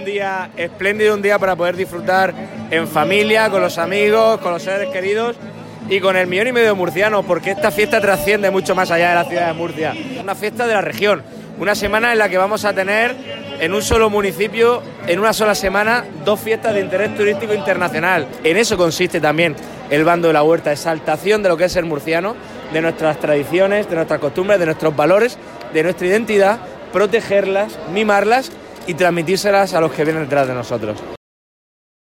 día espléndido, un día para poder disfrutar en familia, con los amigos, con los seres queridos y con el 1,5 millones de murcianos, porque esta fiesta trasciende mucho más allá de la ciudad de Murcia. Una fiesta de la región, una semana en la que vamos a tener en un solo municipio, en una sola semana, 2 fiestas de interés turístico internacional. En eso consiste también el Bando de la Huerta, exaltación de lo que es ser murciano, de nuestras tradiciones, de nuestras costumbres, de nuestros valores, de nuestra identidad, protegerlas, mimarlas y transmitírselas a los que vienen detrás de nosotros.